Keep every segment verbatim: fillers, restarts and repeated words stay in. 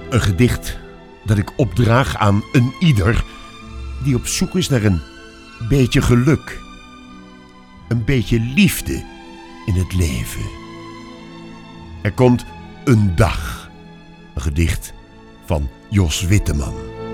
Een gedicht dat ik opdraag aan een ieder die op zoek is naar een beetje geluk. Een beetje liefde in het leven. Er komt een dag. Een gedicht van Jos Witteman.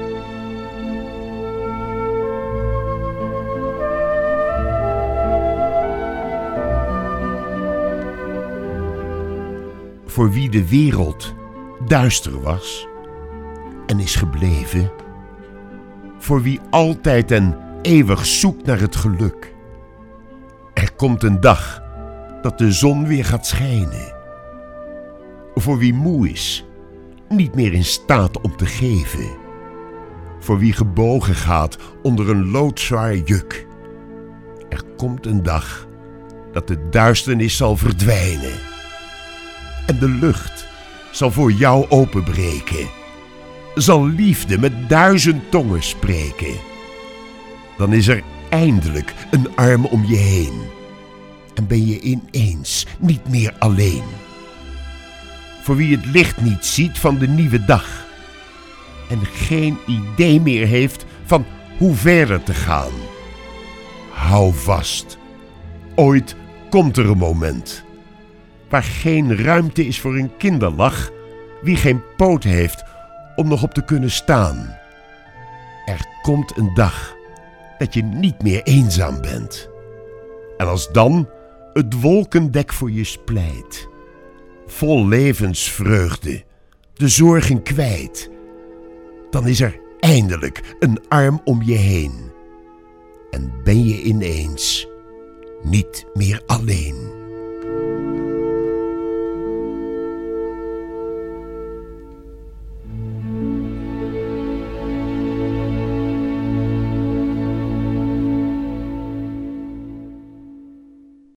Voor wie de wereld duister was en is gebleven. Voor wie altijd en eeuwig zoekt naar het geluk. Er komt een dag dat de zon weer gaat schijnen. Voor wie moe is, niet meer in staat om te geven. Voor wie gebogen gaat onder een loodzwaar juk. Er komt een dag dat de duisternis zal verdwijnen. En de lucht zal voor jou openbreken. Zal liefde met duizend tongen spreken. Dan is er eindelijk een arm om je heen. En ben je ineens niet meer alleen. Voor wie het licht niet ziet van de nieuwe dag. En geen idee meer heeft van hoe verder te gaan. Hou vast. Ooit komt er een moment. Waar geen ruimte is voor een kinderlach. Wie geen poot heeft om nog op te kunnen staan. Er komt een dag dat je niet meer eenzaam bent. En als dan het wolkendek voor je splijt. Vol levensvreugde, de zorgen kwijt. Dan is er eindelijk een arm om je heen. En ben je ineens niet meer alleen.